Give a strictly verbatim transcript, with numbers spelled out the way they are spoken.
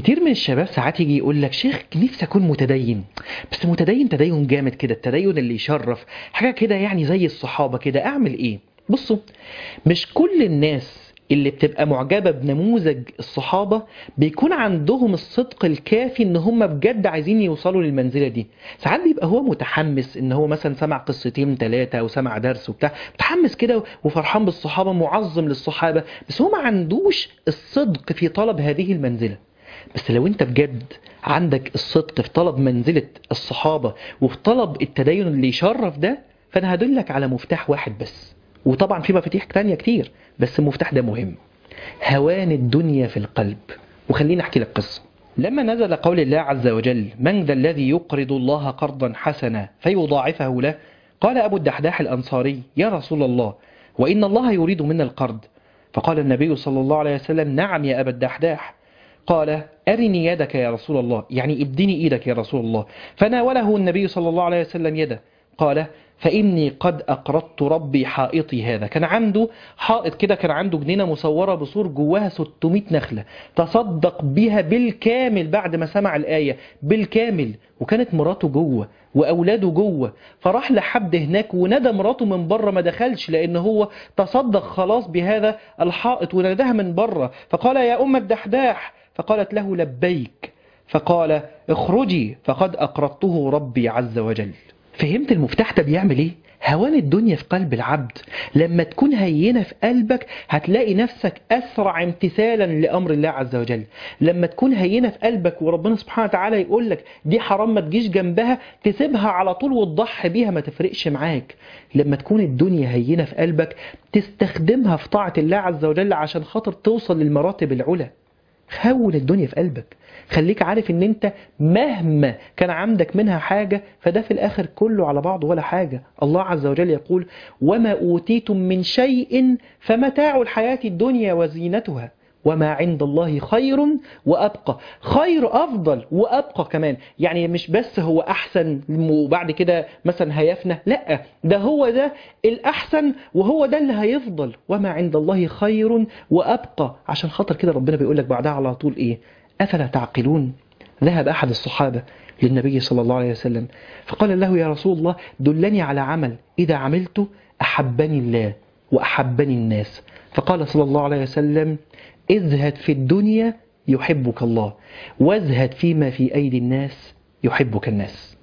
كتير من الشباب ساعات يجي يقول لك شيخ نفسي اكون متدين، بس متدين تدين جامد كده، التدين اللي يشرف حاجه كده يعني زي الصحابه كده. اعمل ايه؟ بصوا، مش كل الناس اللي بتبقى معجبه بنموذج الصحابه بيكون عندهم الصدق الكافي ان هم بجد عايزين يوصلوا للمنزله دي. ساعات بيبقى هو متحمس ان هو مثلا سمع قصتين ثلاثه او سمع درس وبتاع، متحمس كده وفرحان بالصحابه، معظم للصحابه، بس هو ما عندوش الصدق في طلب هذه المنزله. بس لو انت بجد عندك الصدق في طلب منزلة الصحابة وفي طلب التدين اللي يشرف ده، فانا هدلك على مفتاح واحد بس، وطبعا في مفاتيح تانية كتير بس المفتاح ده مهم: هوان الدنيا في القلب. وخليني احكي لك قصة. لما نزل قول الله عز وجل: من ذا الذي يقرض الله قرضا حسنا فيضاعفه له، قال أبو الدحداح الأنصاري: يا رسول الله، وإن الله يريد منا القرض. فقال النبي صلى الله عليه وسلم: نعم يا أبا الدحداح. قال: أرني يدك يا رسول الله، يعني اديني إيدك يا رسول الله. فناوله النبي صلى الله عليه وسلم يده. قال: فإني قد أقرضت ربي حائطي هذا. كان عنده حائط كده، كان عنده جنينة مصورة بصور جواها ستمائة نخلة، تصدق بها بالكامل بعد ما سمع الآية بالكامل، وكانت مراته جوه وأولاده جوه. فراح لحد هناك ونادى مراته من بره، ما دخلش لأن هو تصدق خلاص بهذا الحائط، وناداها من بره. فقال: يا أم الدحداح. فقالت له: لبيك. فقال: اخرجي فقد أقرضته ربي عز وجل. فهمت المفتاح ده بيعمل ايه؟ هوان الدنيا في قلب العبد. لما تكون هينة في قلبك هتلاقي نفسك أسرع امتثالا لأمر الله عز وجل. لما تكون هينة في قلبك وربنا سبحانه وتعالى يقول لك دي حرام ما تجيش جنبها، تسيبها على طول وتضحي بيها، ما تفرقش معاك. لما تكون الدنيا هينة في قلبك تستخدمها في طاعة الله عز وجل عشان خاطر توصل للمراتب العلى. هون الدنيا في قلبك، خليك عارف ان انت مهما كان عندك منها حاجة فده في الاخر كله على بعض ولا حاجة. الله عز وجل يقول: وما اوتيتم من شيء فمتاع الحياة الدنيا وزينتها وما عند الله خير وأبقى. خير أفضل وأبقى كمان، يعني مش بس هو أحسن وبعد كده مثلا هيفنى، لا، ده هو ده الأحسن وهو ده اللي هيفضل. وما عند الله خير وأبقى. عشان خاطر كده ربنا بيقول لك بعدها على طول إيه؟ أفلا تعقلون؟ ذهب أحد الصحابة للنبي صلى الله عليه وسلم فقال له: يا رسول الله، دلني على عمل إذا عملته أحبني الله وأحبني الناس. فقال صلى الله عليه وسلم: ازهد في الدنيا يحبك الله، وازهد فيما في أيدي الناس يحبك الناس.